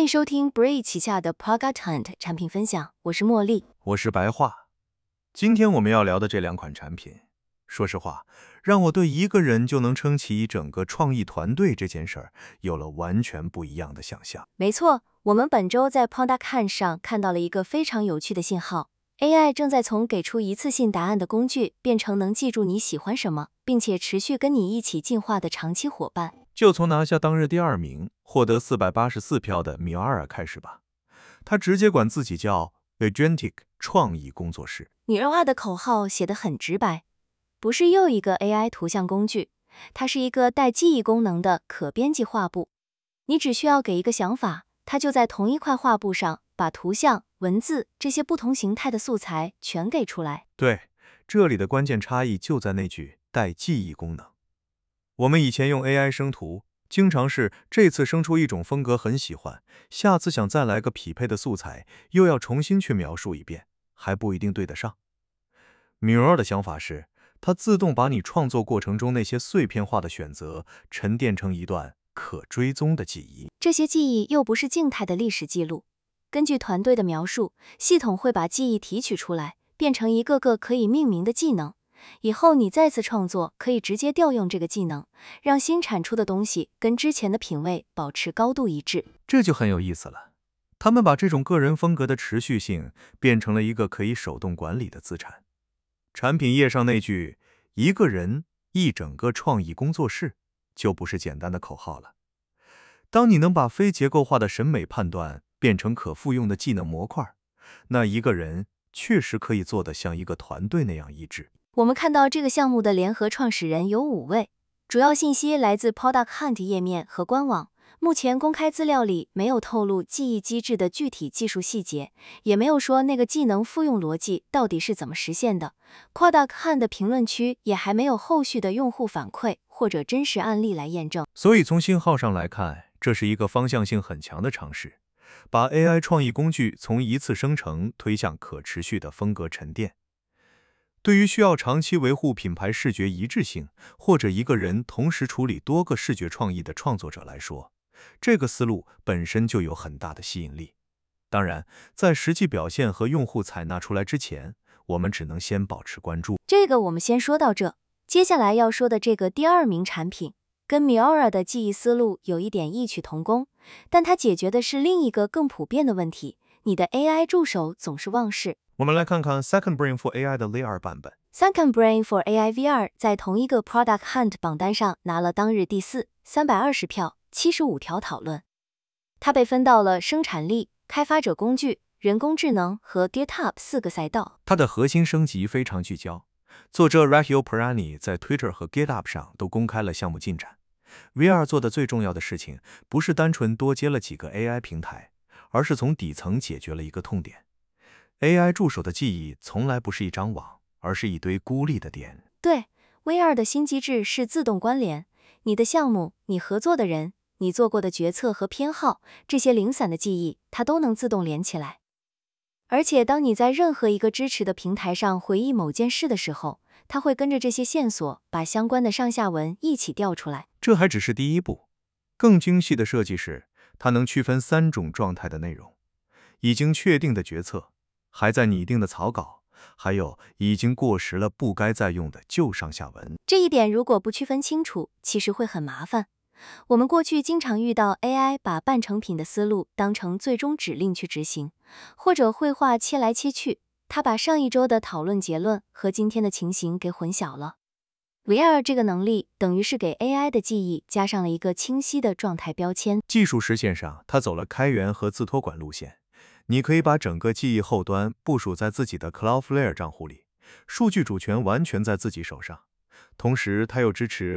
迎收听 Brave 旗下的 Podcast Hunt 产品分享，我是茉莉， 我是白话。今天我们要聊的这两款产品，说实话，让我对一个人就能撑起一整个创意团队这件事儿有了完全不一样的想象。 没错，我们本周在 Podcast Hunt 上看到了一个非常有趣的信号。AI 正在从给出一次性答案的工具，变成能记住你喜欢什么，并且持续跟你一起进化的长期伙伴。 就从拿下当日第2名，获得484票的米奥尔开始吧。他直接管自己叫 Agentic 创意工作室。 米奥尔的口号写得很直白，不是又一个 AI 图像工具，它是一个带记忆功能的可编辑画布。你只需要给一个想法，它就在同一块画布上把图像、文字这些不同形态的素材全给出来。 对，这里的关键差异就在那句带记忆功能。我们以前用 AI 生图，经常是这次生出一种风格很喜欢，下次想再来个匹配的素材，又要重新去描述一遍，还不一定对得上。Mirror 的想法是，它自动把你创作过程中那些碎片化的选择沉淀成一段可追踪的记忆。 这些记忆又不是静态的历史记录，根据团队的描述，系统会把记忆提取出来，变成一个个可以命名的技能。以后你再次创作，可以直接调用这个技能，让新产出的东西跟之前的品味保持高度一致。 这就很有意思了。他们把这种个人风格的持续性变成了一个可以手动管理的资产。产品页上那句“一个人，一整个创意工作室”就不是简单的口号了。当你能把非结构化的审美判断变成可复用的技能模块，那一个人确实可以做得像一个团队那样一致。 我们看到这个项目的联合创始人有5位，主要信息来自 Product Hunt 页面和官网。目前公开资料里没有透露记忆机制的具体技术细节，也没有说那个技能复用逻辑到底是怎么实现的。Product Hunt 的评论区也还没有后续的用户反馈或者真实案例来验证。 所以从信号上来看，这是一个方向性很强的尝试，把 AI 创意工具从一次生成推向可持续的风格沉淀。对于需要长期维护品牌视觉一致性，或者一个人同时处理多个视觉创意的创作者来说，这个思路本身就有很大的吸引力。当然，在实际表现和用户采纳出来之前，我们只能先保持关注。 这个我们先说到这，接下来要说的这个第2名产品，跟 Mirror 的记忆思路有一点异曲同工，但它解决的是另一个更普遍的问题，你的 AI 助手总是忘事。 我们来看看 Second Brain for AI 的 VR 版本。 Second Brain for AI VR 在同一个 Product Hunt 榜单上拿了当日第4 ，320票，75条讨论。它被分到了生产力、开发者工具、人工智能和 GitHub 4个赛道。 它的核心升级非常聚焦。作者 Rahul Pirani 在 Twitter 和 GitHub 上都公开了项目进展。VR 做的最重要的事情，不是单纯多接了几个 AI 平台，而是从底层解决了一个痛点。AI 助手的记忆从来不是一张网，而是一堆孤立的点。 对， VR 的新机制是自动关联，你的项目、你合作的人、你做过的决策和偏好，这些零散的记忆，它都能自动连起来。而且当你在任何一个支持的平台上回忆某件事的时候，它会跟着这些线索，把相关的上下文一起调出来。 这还只是第一步，更精细的设计是，它能区分3种状态的内容：已经确定的决策，还在拟定的草稿，还有已经过时了不该再用的旧上下文。 这一点如果不区分清楚，其实会很麻烦。我们过去经常遇到 AI 把半成品的思路当成最终指令去执行，或者绘画切来切去，它把上一周的讨论结论和今天的情形给混淆了。VR 这个能力等于是给 AI 的记忆加上了一个清晰的状态标签。 技术实现上，它走了开源和自托管路线。你可以把整个记忆后端部署在自己的 Cloudflare 账户里，数据主权完全在自己手上。同时，它又支持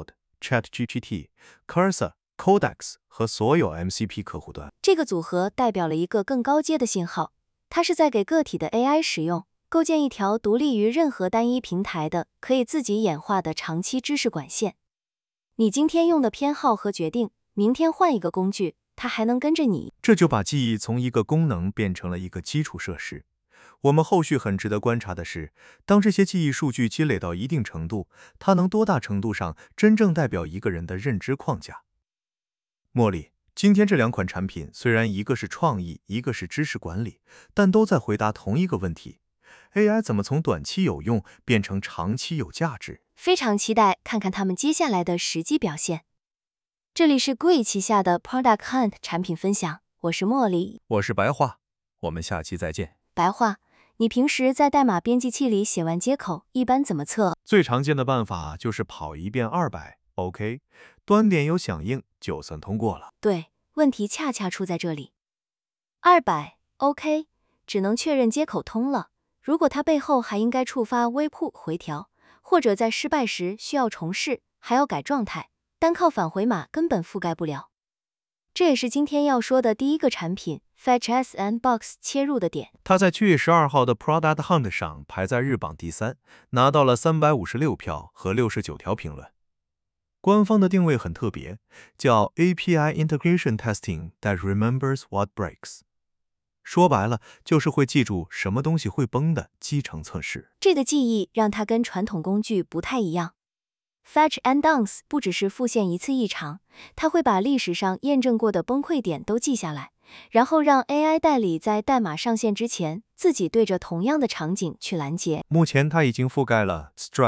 Cloud、ChatGPT、Cursor、Codex 和所有 MCP 客户端。 这个组合代表了一个更高阶的信号，它是在给个体的 AI 使用，构建一条独立于任何单一平台的、可以自己演化的长期知识管线。你今天用的偏好和决定，明天换一个工具，它还能跟着你。 这就把记忆从一个功能变成了一个基础设施。我们后续很值得观察的是，当这些记忆数据积累到一定程度，它能多大程度上真正代表一个人的认知框架？茉莉， 今天这两款产品虽然一个是创意，一个是知识管理，但都在回答同一个问题：AI 怎么从短期有用变成长期有价值？ 非常期待看看他们接下来的实际表现。这里是 GUI 旗下的 Product Hunt 产品分享，我是茉莉， 我是白话，我们下期再见。 白话，你平时在代码编辑器里写完接口，一般怎么测？ 最常见的办法就是跑一遍200，OK， 端点有响应就算通过了。 对，问题恰恰出在这里。200，OK， 只能确认接口通了，如果它背后还应该触发 webhook 回调，或者在失败时需要重试，还要改状态，单靠返回码根本覆盖不了。这也是今天要说的第一个产品 Fetch Sandbox 切入的点。 它在7月12号的 Product Hunt 上排在日榜第3，拿到了356票和69条评论。官方的定位很特别，叫 API Integration Testing that remembers what breaks。说白了，就是会记住什么东西会崩的基层测试。 这个记忆让它跟传统工具不太一样。Fetch and Dunks 不只是复现一次异常，它会把历史上验证过的崩溃点都记下来，然后让 AI 代理在代码上线之前，自己对着同样的场景去拦截。 目前它已经覆盖了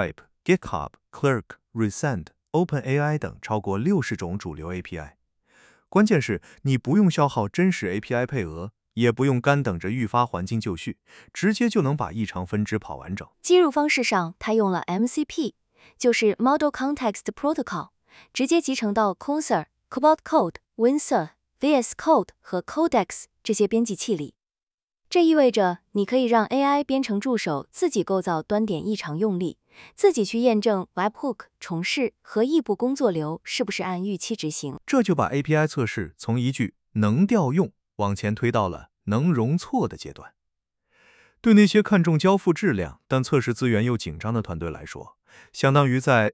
Stripe、GitHub、Clerk、Resend、OpenAI 等超过60种主流 API。关键是你不用消耗真实 API 配额，也不用干等着预发环境就绪，直接就能把异常分支跑完整。 接入方式上，它用了 MCP， 就是 Model Context Protocol， 直接集成到 Cursor、Cobalt Code、Windsurf、VS Code 和 Codex 这些编辑器里。这意味着你可以让 AI 编程助手自己构造端点异常用例，自己去验证 Webhook 重试和异步工作流是不是按预期执行。 这就把 API 测试从一句能调用往前推到了能容错的阶段。对那些看重交付质量但测试资源又紧张的团队来说，相当于在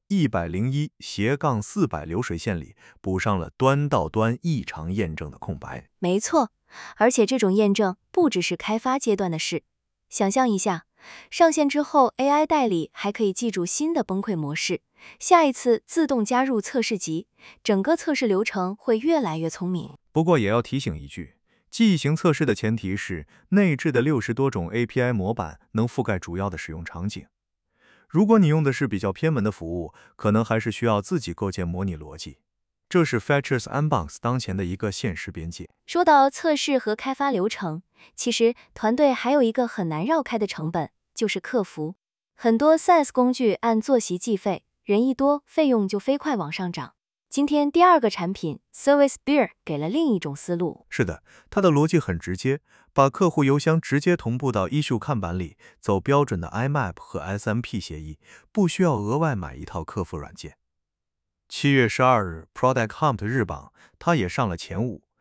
101/400流水线里补上了端到端异常验证的空白。 没错，而且这种验证不只是开发阶段的事。想象一下，上线之后 AI 代理还可以记住新的崩溃模式，下一次自动加入测试集，整个测试流程会越来越聪明。 不过也要提醒一句，记忆型测试的前提是内置的60多种 API 模板能覆盖主要的使用场景。如果你用的是比较偏门的服务，可能还是需要自己构建模拟逻辑。这是 Fetch Sandbox 当前的一个现实边界。 说到测试和开发流程，其实团队还有一个很难绕开的成本，就是客服。很多 SaaS 工具按坐席计费，人一多，费用就飞快往上涨。今天第二个产品 Service Bear 给了另一种思路。 是的，它的逻辑很直接，把客户邮箱直接同步到 issue 看板里，走标准的 IMAP 和 SMP 协议，不需要额外买一套客服软件。7月12日 Product Hunt 日榜，它也上了前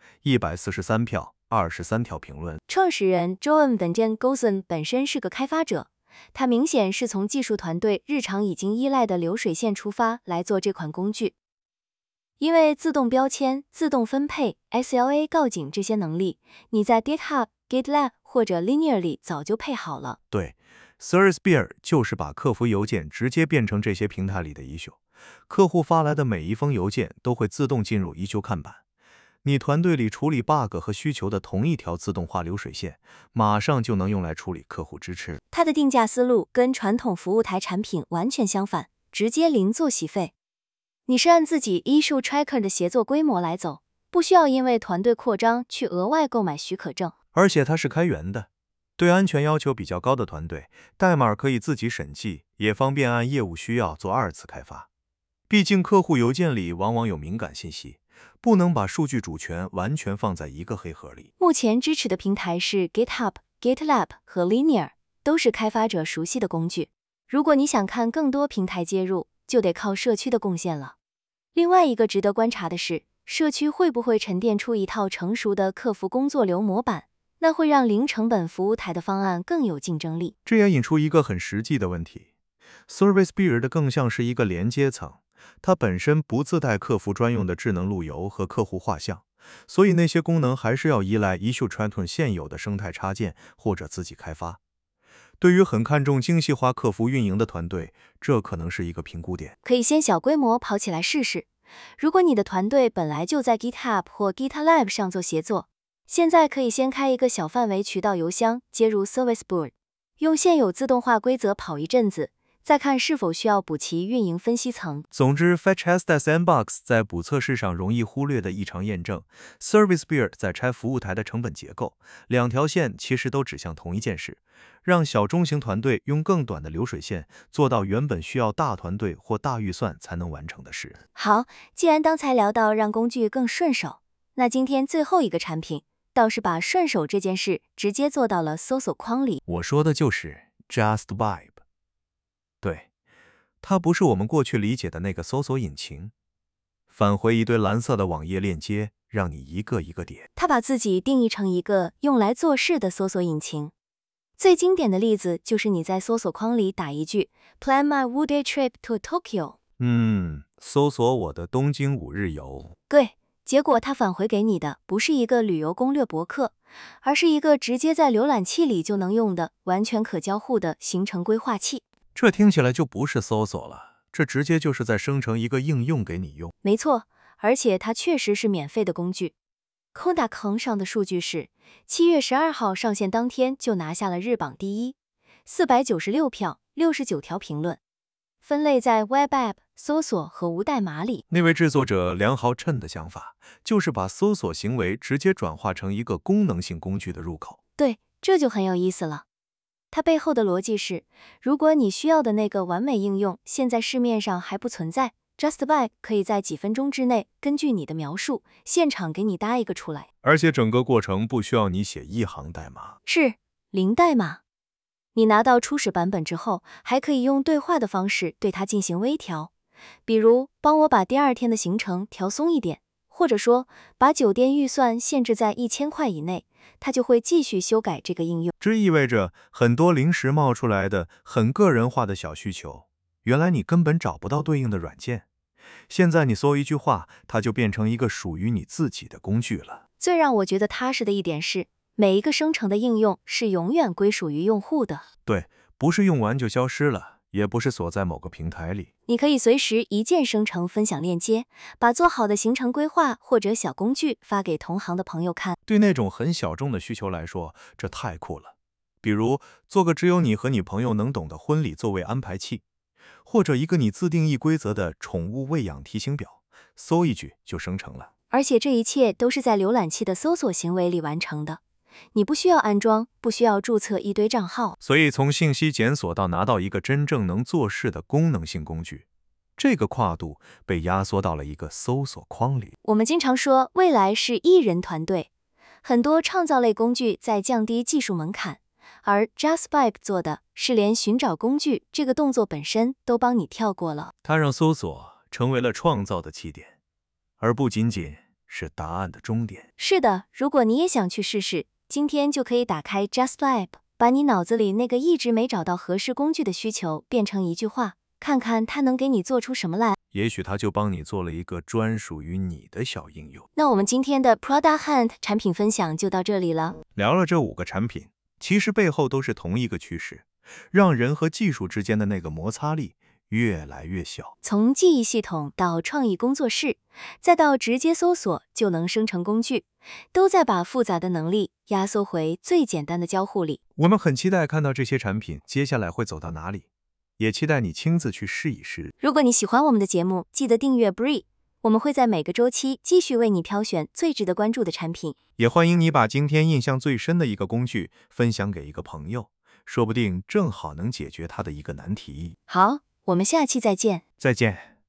5，143票，23条评论。 创始人 Joan Van Den Gozen 本身是个开发者，他明显是从技术团队日常已经依赖的流水线出发来做这款工具。因为自动标签、自动分配、SLA 告警这些能力，你在 GitHub、GitLab 或者 Linear 里早就配好了。 对， Service Bear 就是把客服邮件直接变成这些平台里的 issue， 客户发来的每一封邮件都会自动进入 issue 看板。你团队里处理 bug 和需求的同一条自动化流水线，马上就能用来处理客户支持。 它的定价思路跟传统服务台产品完全相反，直接零做洗费。你是按自己 issue tracker 的协作规模来走，不需要因为团队扩张去额外购买许可证。 而且它是开源的，对安全要求比较高的团队，代码可以自己审计，也方便按业务需要做2次开发。毕竟客户邮件里往往有敏感信息，不能把数据主权完全放在一个黑盒里。 目前支持的平台是 GitHub、GitLab 和 Linear， 都是开发者熟悉的工具。如果你想看更多平台接入，就得靠社区的贡献了。另外一个值得观察的是，社区会不会沉淀出一套成熟的客服工作流模板，那会让零成本服务台的方案更有竞争力。 这也引出一个很实际的问题， Service Bear 的更像是一个连接层，它本身不自带客服专用的智能路由和客户画像，所以那些功能还是要依赖 issue tracker 现有的生态插件或者自己开发。对于很看重精细化客服运营的团队，这可能是一个评估点。 可以先小规模跑起来试试， 如果你的团队本来就在 GitHub 或 GitLab 上做协作，现在可以先开一个小范围渠道邮箱，接入 Service Board， 用现有自动化规则跑一阵子，再看是否需要补齐运营分析层。 总之 Fetch Sandbox 在补测试上容易忽略的异常验证， Service Beard 在拆服务台的成本结构，两条线其实都指向同一件事，让小中型团队用更短的流水线做到原本需要大团队或大预算才能完成的事。 好，既然刚才聊到让工具更顺手，那今天最后一个产品倒是把顺手这件事直接做到了搜索框里。 我说的就是 JustVibe。对，它不是我们过去理解的那个搜索引擎，返回一堆蓝色的网页链接，让你一个一个点。 它把自己定义成一个用来做事的搜索引擎。最经典的例子就是你在搜索框里打一句 Plan my one-day trip to Tokyo， 搜索我的东京5日游。 对，结果它返回给你的不是一个旅游攻略博客，而是一个直接在浏览器里就能用的完全可交互的行程规划器。 这听起来就不是搜索了，这直接就是在生成一个应用给你用。 没错，而且它确实是免费的工具。Kodak 上的数据是7月12号上线当天就拿下了日榜第一，496票，69条评论，分类在 Web App、搜索和无代码里。 那位制作者梁豪琛的想法，就是把搜索行为直接转化成一个功能性工具的入口。 对，这就很有意思了。它背后的逻辑是，如果你需要的那个完美应用现在市面上还不存在， JustVibe 可以在几分钟之内根据你的描述，现场给你搭一个出来。 而且整个过程不需要你写一行代码， 是零代码。你拿到初始版本之后，还可以用对话的方式对它进行微调，比如帮我把第二天的行程调松一点，或者说把酒店预算限制在1000块以内，它就会继续修改这个应用。 这意味着很多临时冒出来的很个人化的小需求，原来你根本找不到对应的软件，现在你搜一句话，它就变成一个属于你自己的工具了。 最让我觉得踏实的一点是，每一个生成的应用是永远归属于用户的。 对，不是用完就消失了，也不是锁在某个平台里。 你可以随时一键生成分享链接，把做好的行程规划或者小工具发给同行的朋友看。 对那种很小众的需求来说，这太酷了。比如做个只有你和你朋友能懂的婚礼座位安排器，或者一个你自定义规则的宠物喂养提醒表，搜一句就生成了。 而且这一切都是在浏览器的搜索行为里完成的，你不需要安装，不需要注册一堆账号。 所以从信息检索到拿到一个真正能做事的功能性工具，这个跨度被压缩到了一个搜索框里。 我们经常说未来是1人团队，很多创造类工具在降低技术门槛，而 JustVibe 做的是连寻找工具这个动作本身都帮你跳过了。 它让搜索成为了创造的起点，而不仅仅是答案的终点。 是的，如果你也想去试试，今天就可以打开 JustVibe， 把你脑子里那个一直没找到合适工具的需求变成一句话，看看它能给你做出什么来。 也许它就帮你做了一个专属于你的小应用。 那我们今天的 Product Hunt 产品分享就到这里了。 聊了这5个产品，其实背后都是同一个趋势，让人和技术之间的那个摩擦力越来越小。 从记忆系统到创意工作室，再到直接搜索就能生成工具，都在把复杂的能力压缩回最简单的交互里。 我们很期待看到这些产品接下来会走到哪里，也期待你亲自去试一试。 如果你喜欢我们的节目，记得订阅 Bree， 我们会在每个周期继续为你挑选最值得关注的产品。 也欢迎你把今天印象最深的一个工具分享给一个朋友，说不定正好能解决他的一个难题。 好，我们下期再见。 再见。